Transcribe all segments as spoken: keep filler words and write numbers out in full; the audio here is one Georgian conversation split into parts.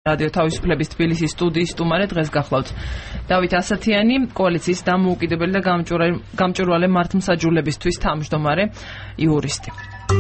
რადიო თავისუფლების თბილისის სტუდიის სტუმარი დღეს გახლავთ დავით ასათიანი, კოალიციის დამოუკიდებელი და გამჭვირვალე მართლმსაჯულებისთვის თავმჯდომარე იურისტი.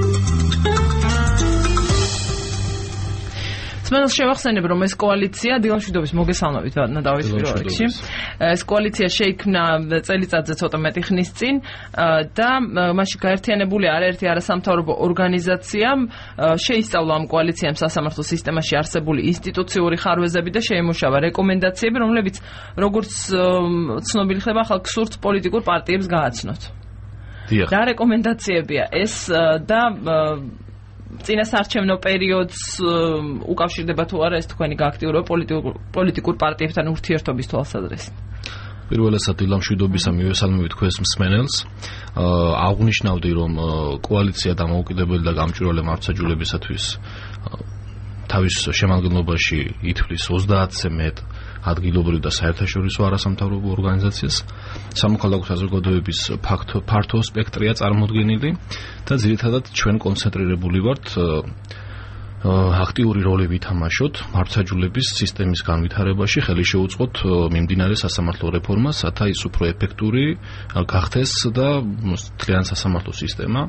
Სმენელს შევახსენებ, რომ ეს კოალიცია დილამშვიდობის მოგესალმებით დავით პირველ რიგში. ეს კოალიცია შეიქმნა წელიწადზე ცოტა მეტი ხნის წინ და მასში გაერთიანებული არაერთი არასამთავრობო ორგანიზაცია შეისწავლა ამ კოალიციამ სასამართლო სისტემაში არსებული ინსტიტუციური ხარვეზები და შეიმუშავა რეკომენდაციები, რომლებიც როგორც ცნობილი ხდება, ხალხს სურთ პოლიტიკურ პარტიებს გააცნოთ. რა რეკომენდაციებია ეს და წინასარჩევნო პერიოდს უკავშირდება თუ არა ეს თქვენი გააქტიურება პოლიტიკურ პარტიებთან ურთიერთობის თვალსაზრისით? პირველად დილამშვიდობისა მივესალმებით თქვენს მსმენელს. აღვნიშნავდი, რომ კოალიცია დამოუკიდებელი და გამჭვირვალე მართლმსაჯულებისათვის თავის შემადგენლობაში ითვლის ოცდაათზე მეტ ადგილობრივ და საერთაშორისო არასამთავრობო ორგანიზაციას, სამოქალაქო საზოგადოების ფართო სპექტრია წარმოდგენილი და ძირითადად ჩვენ კონცენტრირებული ვართ აქტიური როლი ვითამაშოთ მართლმსაჯულების სისტემის განვითარებაში, ხელი შეუწყოთ მიმდინარე სასამართლო რეფორმას, რათა ის უფრო ეფექტური გახდეს და მთლიანი სასამართლო სისტემა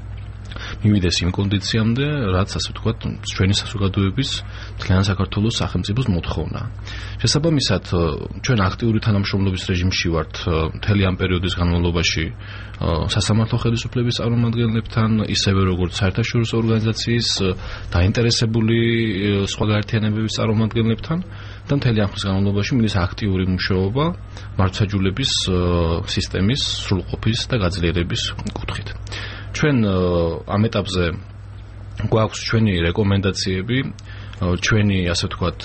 მივიდეს იმ კონდიციამდე, რაც ასე ვთქვათ, ჩვენი საზოგადოების მთლიან საქართველოს სახელმწიფოს მოთხოვნა. შესაბამისად, ჩვენ აქტიური თანამშრომლობის რეჟიმში ვართ მთელი ამ პერიოდის განმავლობაში სასამართლო ხელისუფლების წარმომადგენლებთან, ისევე როგორც საერთაშორისო ორგანიზაციის დაინტერესებული სხვა გაერთიანებების წარმომადგენლებთან და მთელი ამ ხნის განმავლობაში მიდის აქტიური მუშაობა მართლმსაჯულების სისტემის სრულყოფის და გაძლიერების კუთხით. ჩვენ ამ ეტაპზე გვაქვს ჩვენი რეკომენდაციები, ჩვენი ასე ვთქვათ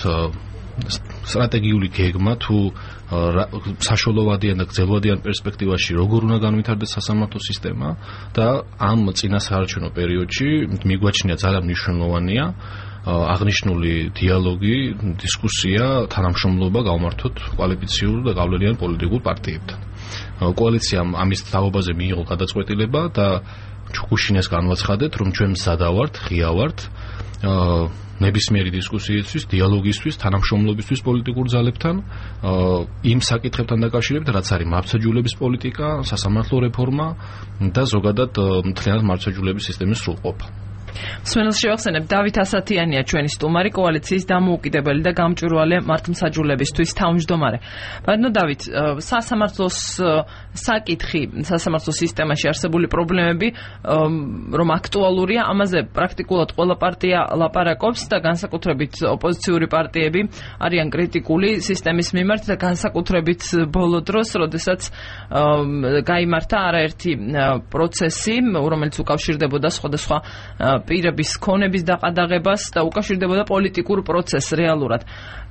სტრატეგიული გეგმა თუ საშუალოვადიან და გრძელვადიან პერსპექტივაში როგორ უნდა განვითარდეს სასამართლო სისტემა და ამ წინასაარჩევნო პერიოდში მიგვაჩნია ძალიან მნიშვნელოვანია აღნიშნული დიალოგი, დისკუსია, თანამშრომლობა გავმართოთ კვალიფიციურ და გავლენიან პოლიტიკურ პარტიებთან. კოალიციამ ამის თაობაზე მიიღო გადაწყვეტილება და ჩუქუშინეს განვაცხადეთ, რომ ჩვენ მზადა ვართ, ღია ვართ ნებისმიერი დისკუსიისთვის, დიალოგისთვის, თანამშრომლობისთვის პოლიტიკურ ძალებთან, იმ საკითხებთან დაკავშირებით, რაც არის მართლმსაჯულების პოლიტიკა, სასამართლო რეფორმა და ზოგადად მთლიანად მართლმსაჯულების სისტემის სრულყოფა. სმენელს შევახსენებ, დავით ასათიანია ჩვენი სტუმარი, კოალიციის დამოუკიდებელი და გამჭვირვალე მართლმსაჯულებისთვის თავმჯდომარე. ბატონო დავით, სასამართლოს საკითხი, სასამართლო სისტემაში არსებული პრობლემები, რომ აქტუალურია, ამაზე პრაქტიკულად ყველა პარტია ლაპარაკობს და განსაკუთრებით ოპოზიციური პარტიები არიან კრიტიკული სისტემის მიმართ და განსაკუთრებით ბოლო დროს, როდესაც გაიმართა არაერთი პროცესი, რომელიც უკავშირდებოდა სხვადასხვა პირების ქონების დაყადაღებას და უკავშირდებოდა პოლიტიკურ პროცესს რეალურად.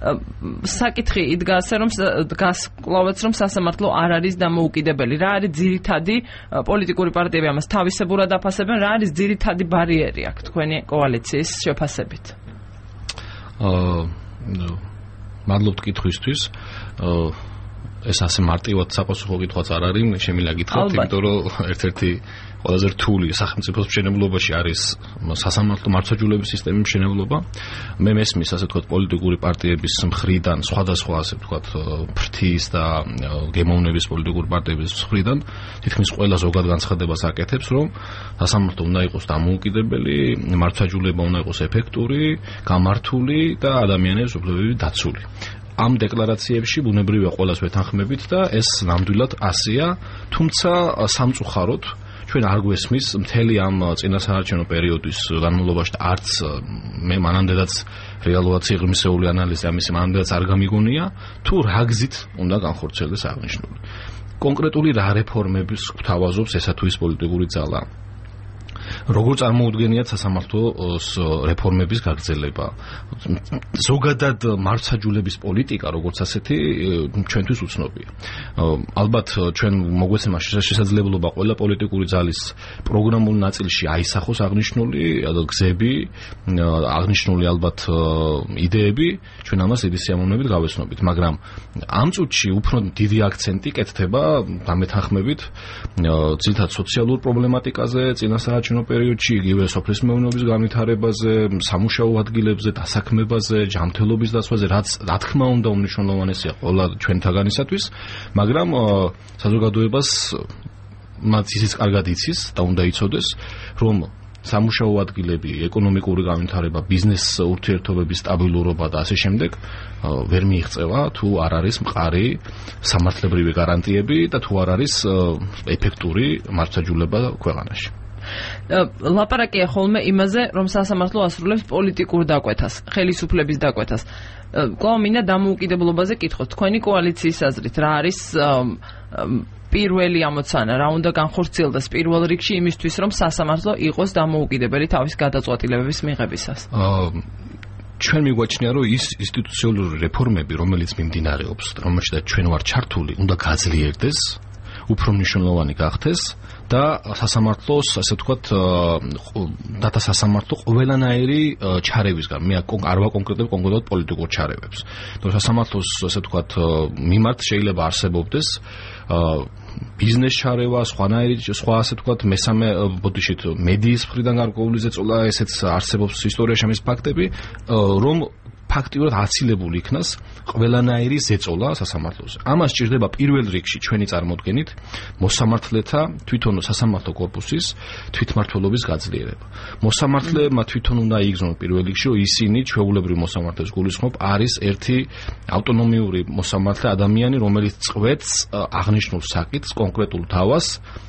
საკითხი იდგა ასე, რომ დგას კლავაც, რომ სასამართლო არ არის დამოუკიდებელი. რა არის ძირითადი პოლიტიკური პარტიები ამას თავისებურად აფასებენ, რა არის ძირითადი ბარიერი აქ თქვენი კოალიციის შეფასებით? აა მადლობთ კითხვისთვის. ეს ასე მარტივად საპასუხო კითხვაც არ არის, შემიძლია გითხრათ, იმიტომ რომ ერთ-ერთი ყველაზე რთული სახელმწიფოს მშენებლობაში არის სასამართლო მართლმსაჯულების სისტემის მშენებლობა. მე მესმის ასე ვთქვათ პოლიტიკური პარტიების მხრიდან, სხვადასხვა ასე ვთქვათ ფრთის და გემოვნების პოლიტიკური პარტიების მხრიდან თითქმის ყველა ზოგად განცხადებას აკეთებს, რომ სასამართლო უნდა იყოს დამოუკიდებელი, მართლმსაჯულება უნდა იყოს ეფექტური, გამართული და ადამიანების უფლებები დაცული. ამ დეკლარაციებში ბუნებრივია ყველას ვეთანხმებით და ეს ნამდვილად ასეა, თუმცა სამწუხაროდ ჩვენ არ გვესმის მთელი ამ წინასაარჩევნო პერიოდის განმავლობაში არც მე მანამდეაც რეალურად სიღრმისეული ანალიზი ამის მანამდეაც არ გამიგონია თუ რა გზით უნდა განხორციელდეს აღნიშნული. კონკრეტული რა რეფორმების გვთავაზობს ესა თუ ის პოლიტიკური ძალა? როგორ წარმოუდგენიათ სასამართლოს რეფორმების გაგრძელება? ზოგადად მართლმსაჯულების პოლიტიკა როგორც ასეთი ჩვენთვის უცნობია. ალბათ ჩვენ მოგვეცემა შესაძლებლობა ყველა პოლიტიკური ძალის პროგრამულ ნაწილში აისახოს აღნიშნული გზები, აღნიშნული ალბათ იდეები, ჩვენ ამას დიდი სიამოვნებით გავეცნობით, მაგრამ ამ წუთში უფრო დიდი აქცენტი კეთდება დამეთანხმებით ძირითადად სოციალურ პრობლემატიკაზე, წინასაარჩევნო პერიოდში იგივე სოფლის მეურნეობის განვითარებაზე, სამუშაო ადგილებზე, დასაქმებაზე, ჯანმრთელობის დაცვაზე, რაც რა თქმა უნდა უმნიშვნელოვანესია ყველა ჩვენთაგანისათვის, მაგრამ საზოგადოებას მათ ისიც კარგად იცის და უნდა იცოდეს, რომ სამუშაო ადგილები, ეკონომიკური განვითარება, ბიზნეს ურთიერთობების სტაბილურობა და ასე შემდეგ ვერ მიიღწევა თუ არ არის მყარი სამართლებრივი გარანტიები და თუ არ არის ეფექტური მართლმსაჯულება ქვეყანაში. ლაპარაკია ხოლმე იმაზე, რომ სასამართლო ასრულებს პოლიტიკურ დაკვეთას, ხელისუფლების დაკვეთას. კვლავ მინდა დამოუკიდებლობაზე კითხოთ. თქვენი კოალიციის აზრით რა არის პირველი ამოცანა, რა უნდა განხორციელდეს პირველ რიგში იმისთვის, რომ სასამართლო იყოს დამოუკიდებელი თავის გადაწყვეტილებების მიღებისას? ჩვენ მიგვაჩნია, რომ ის ინსტიტუციონალური რეფორმები, რომელიც მიმდინარეობს, რომელშიც ჩვენ ვარ ჩართული, უნდა გაძლიერდეს, უფრო მნიშვნელოვანი გახდეს და სასამართლოს, ასე ვთქვათ, და სასამართლო ყველანაირი ჩარევისგან, მე არ ვაკონკრეტებ კონკრეტულად პოლიტიკურ ჩარევებს. თორე სასამართლოს, ასე ვთქვათ, მიმართ შეიძლება არსებობდეს ბიზნეს ჩარევა, სხვანაირი, სხვა ასე ვთქვათ, მესამე ბოდიშით მედიის მხრიდან გარკვეული ზეწოლა, ესეც არსებობს ისტორიაში ამის ფაქტები, რომ ფაქტიურად აცილებული იქნას ყველანაირი ზეწოლა სასამართლოზე. ამას სჭირდება პირველ რიგში ჩვენი წარმოდგენით მოსამართლეთა თვითონ სასამართლო კორპუსის თვითმმართველობის გაძლიერება. მოსამართლეებმა თვითონ უნდა იგრძნონ პირველ რიგში, რომ ისინი ჩვეულებრივ მოსამართლეს გულისხმობ არის ერთი ავტონომიური მოსამართლე ადამიანი, რომელიც წვეთს აღნიშნულ საკითხს, კონკრეტულ თავას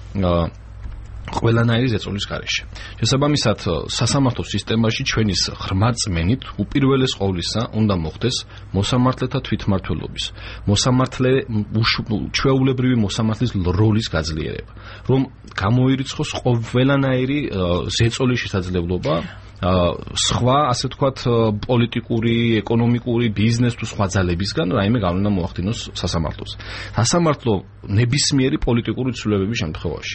ყველანაირი ზეწოლის გარეშე. შესაბამისად, სასამართლო სისტემაში ჩვენის ღრმა წმენით უპირველეს ყოვლისა უნდა მოხდეს მოსამართლეთა თვითმმართველობის, მოსამართლე ჩვეულებრივი მოსამართლის როლის გაძლიერება, რომ გამოირიცხოს ყველანაირი ზეწოლის შესაძლებლობა სხვა, ასე ვთქვათ, პოლიტიკური, ეკონომიკური, ბიზნეს თუ სხვა ძალებისგან რაიმე გავლენა მოახდინოს სასამართლოს. სასამართლო ნებისმიერი პოლიტიკური ცვლილებების შემთხვევაში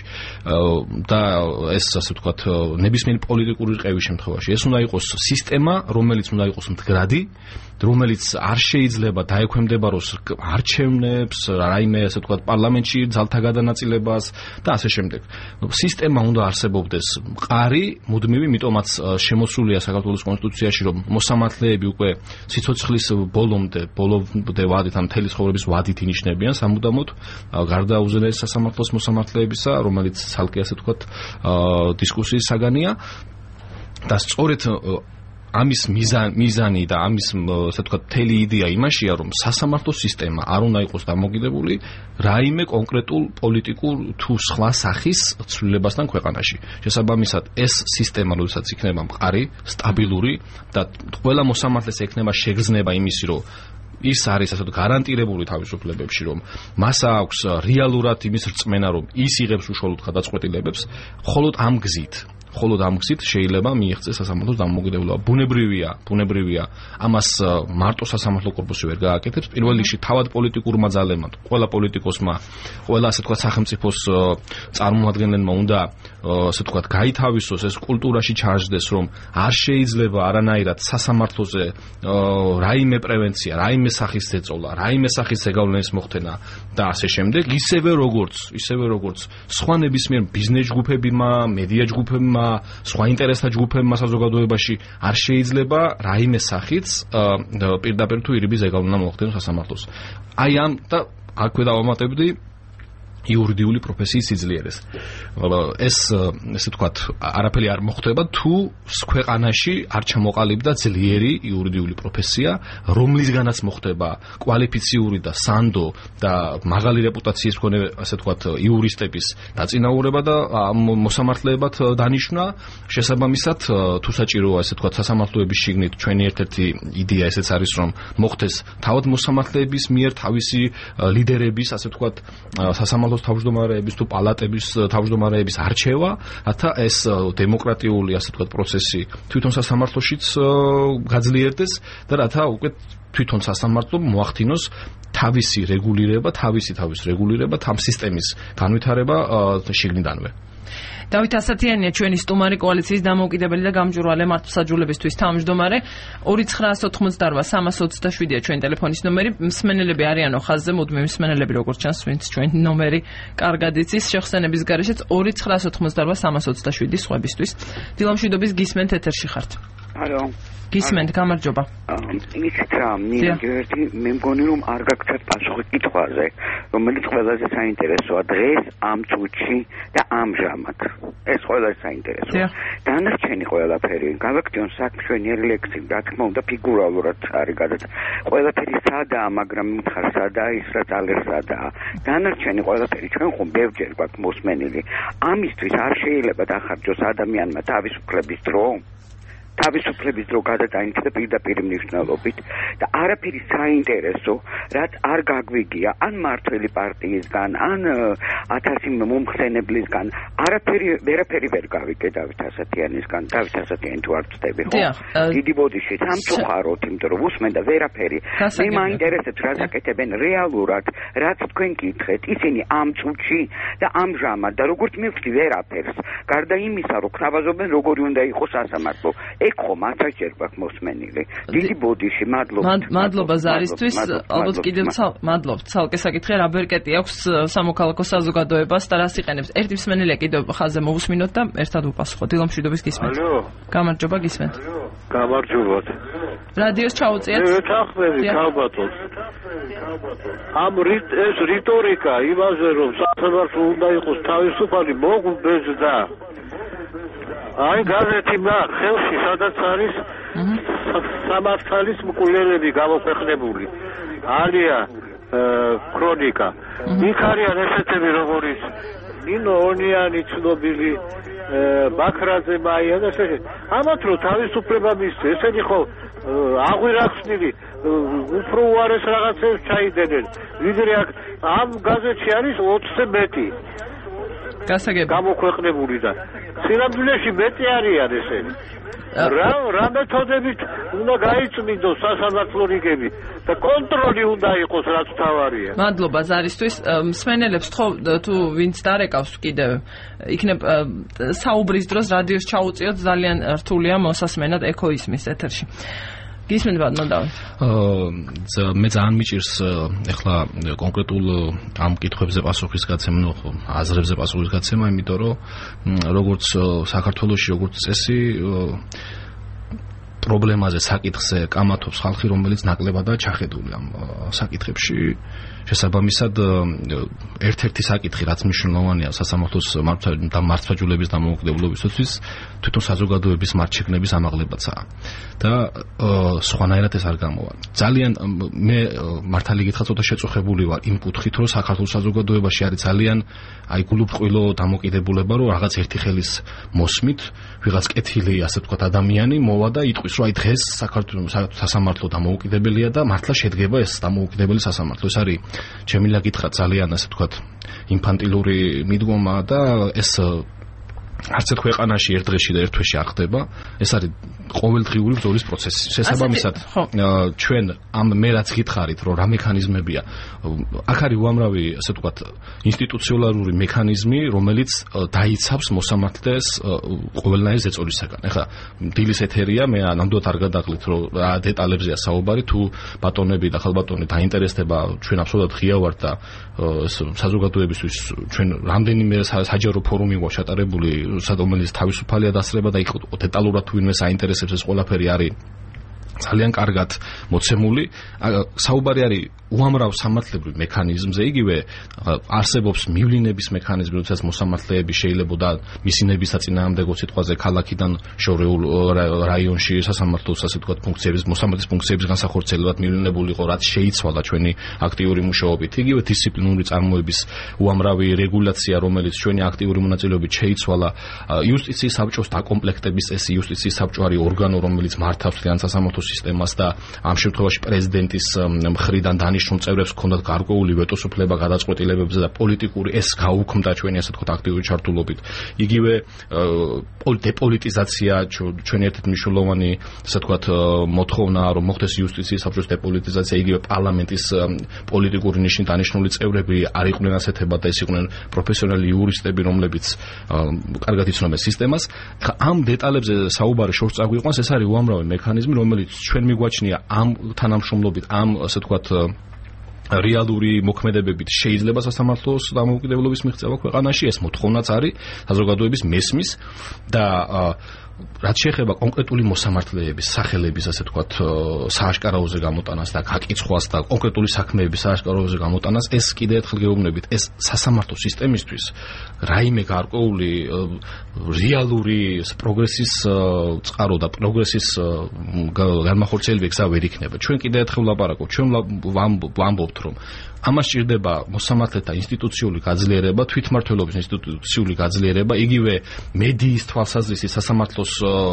და ეს, ასე ვთქვათ, ნებისმიერი პოლიტიკური რყევის შემთხვევაში ეს უნდა იყოს სისტემა, რომელიც უნდა იყოს მდგრადი, რომელიც არ შეიძლება დაექვემდებაროს არჩევნებს, რაიმე, ასე ვთქვათ, პარლამენტში ძალთა გადანაწილებას და ასე შემდეგ. სისტემა უნდა არსებობდეს მყარი, მუდმივი, მიტომაც შემოსულია საქართველოს კონსტიტუციაში, რომ მოსამართლეები უკვე სიცოცხლის ბოლომდე, ბოლომდე ვადით, ამ მთელი ცხოვრების ვადით ინიშნებიან სამუდამოდ, გარდა უზენაეს სასამართლოს მოსამართლეებისა, რომელიც ცალკე, ასე ვთქვათ, დისკუსიის საგანია და სწორედ ამის მიზანი და ამის, ასე ვთქვათ, მთელი იდეა იმაშია, რომ სასამართლო სისტემა არ უნდა იყოს დამოკიდებული რაიმე კონკრეტულ პოლიტიკურ თუ სხვა სახის ცვლილებასთან ქვეყანაში. შესაბამისად, ეს სისტემა, როდესაც იქნება მყარი, სტაბილური და ყველა მოსამართლეს ექნება შეგრძნება იმისი, რომ ის არის, ასე ვთქვათ, გარანტირებული თავისუფლებებში, რომ მას აქვს რეალურად იმის რწმენა, რომ ის იღებს უშუალოდ გადაწყვეტილებებს, მხოლოდ ამ გზით მხოლოდ ამ გზით შეიძლება მიიღწეს სასამართლოს დამოუკიდებლობა. ბუნებრივია, ბუნებრივია, ამას მარტო სასამართლო კორპუსი ვერ გააკეთებს. პირველ რიგში თავად პოლიტიკურმა ძალებმა, ყველა პოლიტიკოსმა, ყველა, ასე ვთქვათ, სახელმწიფოს წარმომადგენელმა უნდა, ასე ვთქვათ, გაითავისოს, ეს კულტურაში ჩააჯდეს, რომ არ შეიძლება არანაირად სასამართლოზე რაიმე პრევენცია, რაიმე სახის ზეწოლა, რაიმე სახის ზეგავლენის მოხდენა და ასე შემდეგ, ისევე როგორც, ისევე როგორც სხვა ნებისმიერ ბიზნეს ჯგუფებმა, მედია ჯგუფებმა, სხვა ინტერესთა ჯგუფებმა საზოგადოებაში არ შეიძლება რაიმე სახით პირდაპირ თუ ირიბი ზეგავლენა მოხდენოს სასამართლოს. აი ამ და აქვე დავამატებდი იურიდიული პროფესიის სიძლიერეს. ეს, ესე ვთქვათ, არაფერი არ მოხდება თუ ქვეყანაში არ ჩამოყალიბდა ძლიერი იურიდიული პროფესია, რომლისგანაც მოხდება კვალიფიციური და სანდო და მაღალი რეპუტაციის მქონე, ასე ვთქვათ, იურისტების დაწინაურება და მოსამართლეებად დანიშვნა. შესაბამისად, თუ საჭიროა, ასე ვთქვათ, სასამართლოების შიგნით ჩვენი ერთ-ერთი იდეა ესეც არის, რომ მოხდეს თავად მოსამართლეების მიერ თავისი ლიდერების, ასე ვთქვათ, სასამართლო თავმჯდომარეების თუ პალატების თავმჯდომარეების არჩევა, რათა ეს დემოკრატიული, ასე ვთქვათ, პროცესი თვითონ სასამართლოშიც გაძლიერდეს და რათა უკვე თვითონ სასამართლომ მოახდინოს თავისი რეგულირება, თავისი თავის რეგულირება, თამ სისტემის განვითარება შიგნიდანვე. დავით ასათიანია ჩვენი სტუმარი, კოალიციის დამოუკიდებელი და გამჭვირვალე მართლმსაჯულებისთვის თავმჯდომარე. ორი ცხრაას ოთხმოცდაორვა სამას ოცდაშვიდია ჩვენი ტელეფონის ნომერი. მსმენელები არიანო ხაზზე, მუდმივი მსმენელები როგორც ჩანს, ვინც ჩვენი ნომერი კარგად იცის, შეხსენების გარეშეც ორი ცხრაას ოთხმოცდაორვა სამას ოცდაშვიდი სხვებისთვის. დილამშვიდობის გისმენთ ეთერში ხართ. ალო. გისმენთ, გამარჯობა. იცით რა, მინდა მე მგონი რომ არ გაგცეთ პასუხი კითხვაზე, რომელიც ყველაზე საინტერესოა დღეს ამ წუთში და ამჟამად. ეს ყველაზე საინტერესოა. დანარჩენი ყველაფერი, გავაკეთონ საქმიანი ლექსი, რა თქმა უნდა ფიგურალურად არის გადაჭრა. ყველაფერი სადაა, მაგრამ მითხარ სადაა ის რა ძალერ სადაა. დანარჩენი ყველაფერი ჩვენ ხომ ბევრჯერ გვაქვს მოსმენილი. ამისთვის არ შეიძლება დახარჯოს ადამიანმა თავისუფლების დრო. თავისუფლების დრო გადაწყვეტა პირდაპირ მნიშვნელობით და არაფერი საინტერესო, რაც არ გაგვიგია ან მართველი პარტიისგან, ან ათასი მომხსენებლისგან, არაფერი ვერაფერი ვერ გავიგე დავით ასათიანისგან. დავით ასათიანი თუ არ ვწდები, ხო? დიდი ბოდიში სამწუხაროდ, იმიტომ რომ უსმენდა ვერაფერი. მე მაინტერესებს რაც აკეთებენ რეალურად, რაც თქვენ გითხეთ, ისინი ამ წუთში და ამჟამად და როგორც მივხვდი ვერაფერს. გარდა იმისა, რომ ხნავაზობენ როგორი უნდა იყოს სასამართლო. ეგ ხომ ასჯერ გვაქვს მოსმენილი. დიდი ბოდიში, მადლობა. მადლობა ზარისთვის, ალბათ კიდევ მადლობთ. ცალკე საკითხი რა ბერკეტი აქვს სამოქალაქო საზოგადოებას და რას იყენებს. ერთი მსმენელია კიდევ ხაზზე მოვუსმინოთ და ერთად ვუპასუხოთ. დილამშვიდობის გისმენთ. ალო. გამარჯობა, გისმენთ. გამარჯობათ. რადიოს ჩაუწიეთ. მე ვეთანხმები ქალბატონს. ამ ეს რიტორიკა იმაზე რომ სასამართლო უნდა იყოს თავისუფალი მოგვბეძდა. აი გაზეთი მაგ ხელში სადაც არის სამართლის მკვლელები გამოქვეყნებული. ალია ქრონიკა. იქ არიან ესეთები როგორიც ნინო ონიანი ცნობილი ბაქრაძე მაია და ესე. ამათ რო თავისუფლება მისცეს, ესენი ხო აღვირახსნილი უფრო უარეს რაღაცებს ჩაიდენენ. ვიდრე აქ ამ გაზეთში არის ოცზე მეტი. გასაგები გამოქვეყნებული და სინამდვილეში მეტი არიან ესენი. რა რა მეთოდებით უნდა გაიწმინდოს სასამართლო რიგები და კონტროლი უნდა იყოს რაც თავარია. მადლობა ზარისთვის. მსმენელებს ხო თუ ვინც დარეკავს კიდევ იქნებ საუბრის დროს რადიოს ჩაუწიოთ, ძალიან რთულია მოსასმენად ეკოისმის ეთერში. გისმენთ ბატონო. აა მე ძალიან მიჭირს ეხლა კონკრეტულ ამ კითხვებზე პასუხის გაცემა, ნუ აზრებზე პასუხის გაცემა, იმიტომ რომ როგორც საქართველოში როგორც წესი პრობლემაზე, საკითხზე კამათობს ხალხი, რომელიც ნაკლებადაა ჩახედული ამ საკითხებში. შესაბამისად, ერთ-ერთი საკითხი, რაც მნიშვნელოვანია სასამართლოს და მართლმსაჯულების დამოუკიდებლობისთვის, თვითონ საზოგადოების მარჩექნების ამაღლებაცაა. და სხვანაირად ეს არ გამოვა. ძალიან მე მართალი გითხრა, ცოტა შეწუხებული ვარ იმ კუთხით, რომ საქართველოს საზოგადოებაში არის ძალიან აი გულუბრყვილო დამოკიდებულება, რომ რაღაც ერთი ხელის მოსმით ვიღაც კეთილი, ასე ვთქვათ, ადამიანი მოვა და იტყვის, რომ აი დღეს საქართველოს სასამართლო დამოუკიდებელია და მართლა შედგება ეს დამოუკიდებელი სასამართლო. ეს არის ჩემი გითხრა ძალიან, ასე ვთქვათ, ინფანტილური მიდგომა და ეს არც ერთ ქვეყანაში ერთ დღეში და ერთ თვეში არ ხდება. ეს არის ყოველდღიური ბრძოლის პროცესი. შესაბამისად, ჩვენ ამ მე რაც გითხარით, რომ რა მექანიზმებია, აქ არის უამრავი, ასე ვთქვათ, ინსტიტუციონალური მექანიზმი, რომელიც დაიცავს მოსამართლეს ყოველნაირ ზეწოლისაგან. ეხლა დილის ეთერია, მე ნამდვილად არ გადაყლით, რომ რა დეტალებზეა საუბარი, თუ ბატონები და ხალბატონი დაინტერესდება, ჩვენ აბსოლუტურად ღია ვართ და საზოგადოებისთვის ჩვენ რამდენიმე საჯარო ფორუმი გვაქვს ჩატარებული, რომელიც თავისუფალია დასწრება და იქ დეტალურად თუ ვინმე საინტერესებს ეს ყველაფერი არის ძალიან კარგად მოცემული. საუბარი არის უამრავ სამართლებრივ მექანიზმზე, იგივე არსებობს მივლინების მექანიზმი, როდესაც მოსამართლეები შეიძლება მისინების საწინააღმდეგო სიტყვაზე ქალაქიდან შორეულ რაიონში სასამართლოს, ასე ვთქვათ, ფუნქციების მოსამართლის ფუნქციების განსახორციელებად მივლინებული იყო, რაც შეიცვალა ჩვენი აქტიური მუშაობით. იგივე დისციპლინური წარმოების უამრავი რეგულაცია, რომელიც ჩვენი აქტიური მონაწილეობით შეიცვალა. იუსტიციის საბჭოს დაკომპლექტების წესი, იუსტიციის საბჭო არის ორგანო, რომელიც მართავს თლიან სასამართლოს სისტემას და ამ შემთხვევაში პრეზიდენტის მხრიდან დანიშნულ წევრებს ჰქონდათ გარკვეული ვეტოს უფლება გადაწყვეტილებებზე და პოლიტიკური ეს გაუქმდა ჩვენი ასე ვთქვათ აქტიური ჩართულობით. იგივე დეპოლიტიზაცია ჩვენი ერთ-ერთი მნიშვნელოვანი ასე ვთქვათ მოთხოვნა რომ მოხდეს იუსტიციის საბჭოს დეპოლიტიზაცია, იგივე პარლამენტის პოლიტიკური ნიშნით დანიშნული წევრები არ იყვნენ ასეთებად და ეს იყვნენ პროფესიონალი იურისტები, რომლებიც კარგად იცნობენ სისტემას. ამ დეტალებზე საუბარი შორს წაგვიყვანს, ეს არის უამრავი მექანიზმი, რომელიც ჩვენ მიგვაჩნია ამ თანამშრომლობით, ამ ასე ვთქვათ რეალური მოქმედებებით შეიძლება სასამართლოს დამოუკიდებლობის მიღწევა ქვეყანაში, ეს მოთხოვნაც არის საზოგადოების მესმის და რაც შეეხება კონკრეტული მოსამართლეების სახელების ასე ვთქვათ სააშკარაოზე გამოტანას და გაკიცხვას და კონკრეტული საქმეების სააშკარაოზე გამოტანას, ეს კიდე ერთხელ გეუბნებით, ეს სასამართლო სისტემისთვის რაიმე გარკვეული რეალური პროგრესის წყარო და პროგრესის განმახორციელებელი გზა ვერ იქნება. ჩვენ კიდე ერთხელ ვლაპარაკობთ, ჩვენ ვამბობთ, რომ ამას სჭირდება მოსამართლეთა ინსტიტუციური გაძლიერება, თვითმმართველობის ინსტიტუციური გაძლიერება, იგივე მედიის თვალსაზრისით სასამართლოს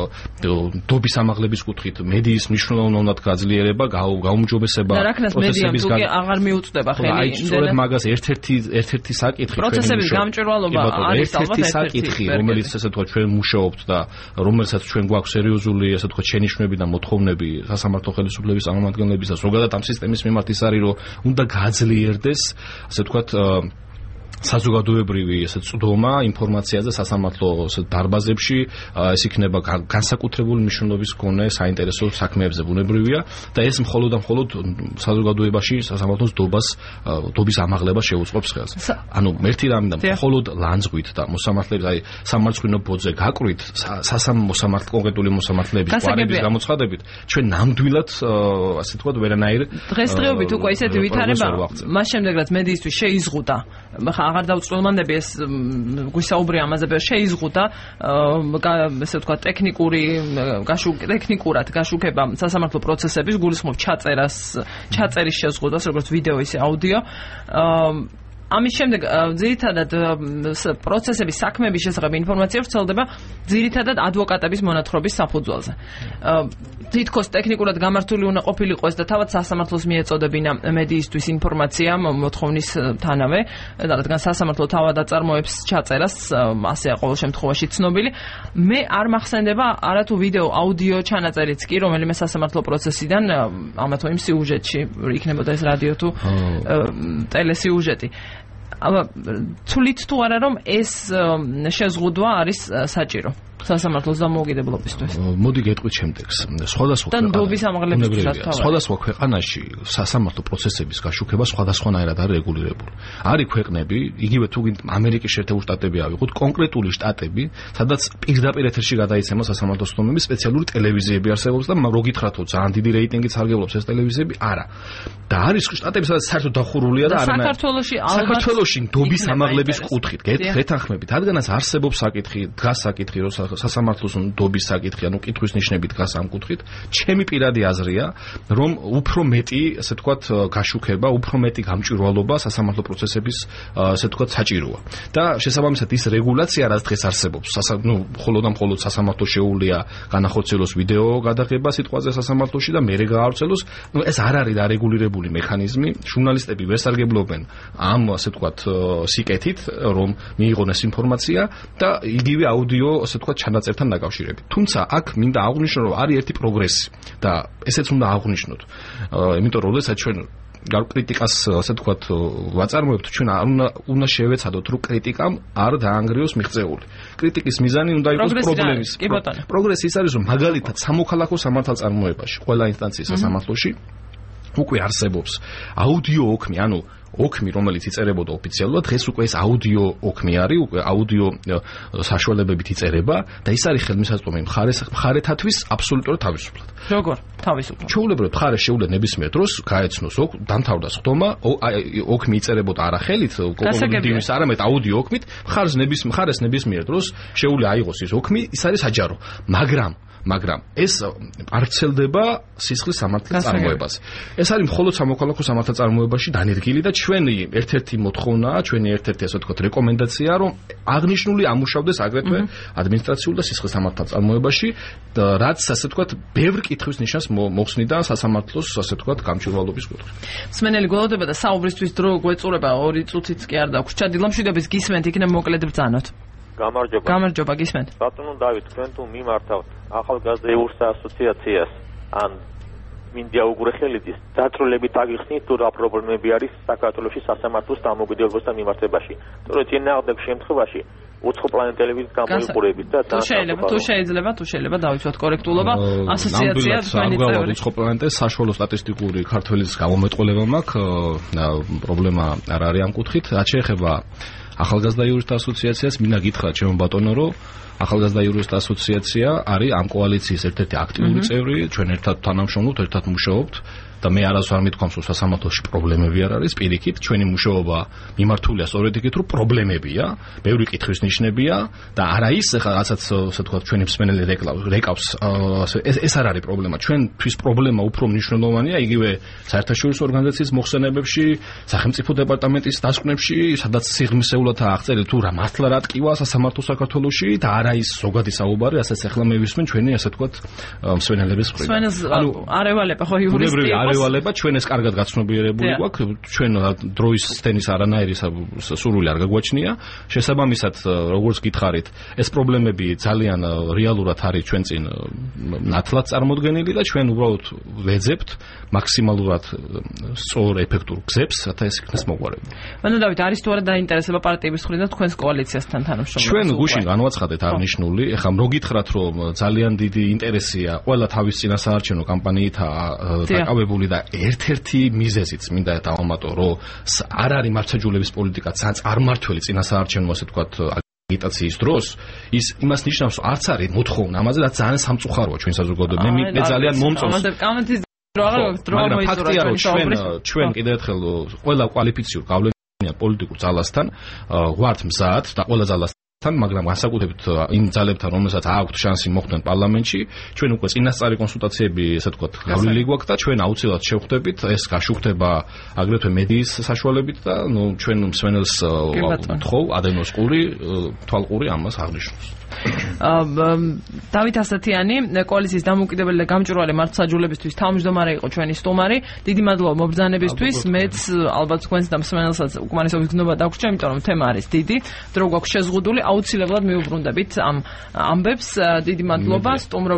დობის ამაღლების კუთხით მედიის მნიშვნელოვნად გაძლიერება, გაუმჯობესება პროცესების გან აღარ მიუწვდება ხელი. აი, სწორედ მაგას ერთ-ერთი ერთ-ერთი საკითხი პროცესების გამჭვირვალობა არის ალბათ საკითხი, რომელიც ასე ვთქვათ ჩვენ მუშაობთ და რომელსაც ჩვენ გვაქვს სერიოზული ასე ვთქვათ შენიშვნები და მოთხოვნები სასამართლო ხელისუფლების წარმომადგენლების და ზოგადად ამ სისტემის მიმართ ის არის, რომ უნდა გაძლიერდეს ასე ვთქვათ საზოგადოებრივი ესე წვდომა ინფორმაციაზე სასამართლოს დარბაზებში, ეს იქნება განსაკუთრებული მნიშვნელობის მქონე საინტერესო საქმეებზე ბუნებრივია და ეს მხოლოდ და მხოლოდ საზოგადოებაში სასამართლოს დობას დობის ამაღლებას შეუწყობს ხელს. ანუ ერთი რამე და მხოლოდ ლანძღვით და მოსამართლეების აი სამარცხვინო ბოძზე გაკვირით სასამართლო კონკრეტული მოსამართლეების გვარების გამოცხადებით ჩვენ ნამდვილად ასე ვთქვათ ვერანაირ დღესდღეობით უკვე ისეთი ვითარება მას შემდეგ რაც მედიისთვის შეიზღუდა აღარ დაუწყლმანდები ეს გვისაუბრე ამაზე შეიზღუდა ესე ვთქვათ ტექნიკური ტექნიკურად გაშუქება სასამართლო პროცესების გულისხმობ ჩაწერას ჩაწერის შეზღუდვას როგორც ვიდეო ისე აუდიო ამის შემდეგ ძირითადად პროცესების საქმეების შესახებ ინფორმაცია ვრცელდება ძირითადად ადვოკატების მონათხრობის საფუძველზე. თითქოს ტექნიკურად გამართული უნდა ყოფილიყოს და თავად სასამართლოს მიეწოდებინა მედიისთვის ინფორმაცია მოთხოვნისთანავე, რადგან სასამართლო თავად აწარმოებს ჩაწერას, ასეა ყოველ შემთხვევაში ცნობილი. მე არ მახსენდება არათუ ვიდეო, აუდიო ჩანაწერიც კი, რომელიმე სასამართლო პროცესიდან ამა თუ იმ სიუჟეტში იქნებოდა ეს რადიო თუ ტელესიუჟეტი. აბა თulit თუ არა რომ ეს შეზღუდვა არის საჭირო სასამართლოს დამოუკიდებლობისთვის. მოდი გეტყვით შემდეგს. სხვადასხვა დობის ამაღლებისთვისაც სხვადასხვა ქვეყანაში სასამართლო პროცესების გაშუქება სხვადასხვანაირად არის რეგულირებული. არის ქვეყნები, იგივე თუ ამერიკის შეერთებული შტატები ავიღოთ, კონკრეტული შტატები, სადაც პირდაპირ ეთერში გადაიცემა სასამართლო სხდომები, სპეციალური ტელევიზიები არსებობს და რო გითხრათ, რომ ძალიან დიდი რეიტინგით სარგებლობს ეს ტელევიზიები, არა. და არის შტატები, სადაც საერთოდ დახურულია და არანაირ საქართველოში ალბათ საქართველოში დობის ამაღლების კუთხით გეთანხმებით, რადგანაც არსებობს საკითხი, დგას საკითხი, რომ სასამართლოს დობის საკითხი, ანუ კითხვის ნიშნები დგას ამ კუთხით. ჩემი პირადი აზრია, რომ უფრო მეტი, ასე ვთქვათ, გაშუქება, უფრო მეტი გამჭვირვალობა სასამართლო პროცესების, ასე ვთქვათ, საჭიროა. და შესაბამისად ის რეგულაცია, რაც დღეს არსებობს, ну, მხოლოდ და მხოლოდ სასამართლოს შეუულია განახორციელოს ვიდეო გადაღება სიტყვაზე სასამართლოში და მერე გაავრცელოს, ну, ეს არ არის დარეგულირებული მექანიზმი. ჟურნალისტები ვერ სარგებლობენ ამ, ასე ვთქვათ, სიკეთით, რომ მიიღონ ეს ინფორმაცია და იგივე აუდიო, ასე ვთქვათ, ჩანაწერთან დაკავშირებით. თუმცა აქ მინდა აღვნიშნო, რომ არის ერთი პროგრესი და ესეც უნდა აღვნიშნოთ. იმიტომ რომ როდესაც ჩვენ კრიტიკას, ასე ვთქვათ, ვაწარმოებთ, ჩვენ არ უნდა უნდა შევეცადოთ, რომ კრიტიკამ არ დაანგრიოს მიღწეული. კრიტიკის მიზანი უნდა იყოს პრობლემის. პროგრესი ის არის, რომ მაგალითად სამოქალაქო სამართალწარმოებაში, ყველა ინსტანციის სასამართლოში უკვე არსებობს აუდიო ოქმი, ანუ ოქმი, რომელიც იწერებოდა ოფიციალურად, დღეს უკვე ეს აუდიო ოქმი არის, უკვე აუდიო საშუალებებით იწერება და ის არის ხელმისაწვდომი მხარეს მხარეთათვის აბსოლუტურად თავისუფლად. როგორ? თავისუფლად. ჩვეულებრივად მხარეს შეუძლია ნებისმიერ დროს გაეცნოს, დამთავრდა სხდომა, ოქმი იწერებოდა არა ხელით, კოგნიტივის, არამედ აუდიო ოქმით, მხარეს ნების მხარეს ნებისმიერ დროს შეუძლია აიღოს ის ოქმი, ის არის საჯარო. მაგრამ მაგრამ ეს არ ვრცელდება სისხლის სამართლის წარმოებაზე. ეს არის მხოლოდ სამოქალაქო სამართალწარმოებაში დანერგილი და ჩვენი ერთ-ერთი მოთხოვნაა, ჩვენი ერთ-ერთი ასე ვთქვათ რეკომენდაცია, რომ აღნიშნული ამუშავდეს აგრეთვე ადმინისტრაციულ და სისხლის სამართალ წარმოებაში, რაც ასე ვთქვათ ბევრ კითხვის ნიშანს მოხსნიდა სასამართლოს ასე ვთქვათ გამჭვირვალობის კუთხით. მსმენელი გველოდება და საუბრისთვის დრო გვეწურება ორი წუთიც კი არ დაგვს. ჩადილა მშვიდობის გისმენთ, იქნებ მოკლედ ბრძანოთ. გამარჯობა. გამარჯობა, გისმენთ. ბატონო დავით, თქვენ თუ მიმართავთ ახალგაზრდა ეურსა ასოციაციას, ან მინდია უგრეხელიძის დაწვრილებით აგიხსნით თუ რა პრობლემები არის საქართველოში სასამართლოს დამოუკიდებლობასთან მიმართებაში. თორემ წინააღმდეგ შემთხვევაში უცხო პლანეტელების გამოიყურებით და თუ შეიძლება, თუ შეიძლება, თუ შეიძლება დავიცვათ კორექტულობა, ასოციაცია თქვენი წევრი. უცხო პლანეტეს საშუალო სტატისტიკური ქართველის გამომეტყველება მაქვს, პრობლემა არ არის ამ კუთხით. რაც შეეხება ახალგაზრდა იურისტთა ასოციაციას, მინდა გითხრათ ჩემო ბატონო, რომ ახალგაზრდა იურისტთა ასოციაცია არის ამ კოალიციის ერთ-ერთი აქტიური წევრი, ჩვენ ერთად თანამშრომლობთ, ერთად მუშაობთ და მე არასდროს არ მithქვამს, რომ სასამართლოში პრობლემები არ არის, პირიქით, ჩვენი მუშაობა მიმართულია სწორედ იქით, რომ პრობლემებია, ბევრი კითხვის ნიშნებია და არა ის, ხა რასაც ასე ვთქვათ, ჩვენი მსმენელი რეკავს, ეს ეს არ არის პრობლემა. ჩვენთვის პრობლემა უფრო მნიშვნელოვანია იგივე საერთაშორისო ორგანიზაციის მოხსენებებში, სახელმწიფო დეპარტამენტის დასკვნებში, სადაც სიღრმისეულადაა აღწერილი თუ რა მართლა რა ტკივა სასამართლო საქართველოში და არა ის ზოგადი საუბარი, რასაც ახლა მე ვისმენ ჩვენი ასე ვთქვათ მსმენელების მხრიდან. მსმენელს არ ევალება ხო იურისტი? ევალება, ჩვენ ეს კარგად გაცნობიერებული გვაქვს, ჩვენ დროის სტენის არანაირი სურვილი არ გაგვაჩნია. შესაბამისად, როგორც გითხარით, ეს პრობლემები ძალიან რეალურად არის ჩვენ წინ ნათლად წარმოდგენილი და ჩვენ უბრალოდ ვეძებთ მაქსიმალურად სწორ ეფექტურ გზებს, რათა ეს იქნეს მოგვარებული. მანუ დავით, არის თუ არა დაინტერესება პარტიების მხრიდან თქვენს კოალიციასთან თანამშრომლობას? ჩვენ გუშინ განვაცხადეთ აღნიშნული, ეხლა რო გითხრათ, რომ ძალიან დიდი ინტერესია ყველა თავის წინასაარჩევნო კამპანიითაა დაკავებული და ერთ-ერთი მიზეზიც მინდა დავამატო, რომ არ არის მართლმსაჯულების პოლიტიკა წარმართველი წინასაარჩევნო ასე ვთქვათ აგიტაციის დროს, ის იმას ნიშნავს, რომ არც არის მოთხოვნა ამაზე, რაც ძალიან სამწუხაროა ჩვენ საზოგადოებრივ. მე მე ძალიან მომწონს. ფაქტია, რომ ჩვენ ჩვენ კიდევ ერთხელ ყველა კვალიფიციურ გავლენიან პოლიტიკურ ძალასთან ვართ მზად და ყველა ძალასთან, მაგრამ განსაკუთრებით იმ ძალებთან, რომელსაც აქვთ შანსი მოხვდნენ პარლამენტში, ჩვენ უკვე წინასწარი კონსულტაციები, ასე ვთქვათ, გავლილი გვაქვს და ჩვენ აუცილებლად შევხვდებით, ეს გაშუქდება აგრეთვე მედიის საშუალებით და ნუ ჩვენ მსმენელს ვთხოვ ადენოს ყური, თვალყური ამას აღნიშნავს. დავით ასათიანი, კოალიციის დამოუკიდებელი და გამჭვირვალე მართლმსაჯულებისთვის თავმჯდომარე იყო ჩვენი სტუმარი. დიდი მადლობა მობრძანებისთვის. მეც ალბათ თქვენს და მსმენელსაც უკმარისობის გზნობა დაგვრჩა, იმიტომ რომ თემა არის დიდი. დრო გვაქვს შეზღუდული, აუცილებლად მიუბრუნდებით ამ ამბებს. დიდი მადლობა სტუმრ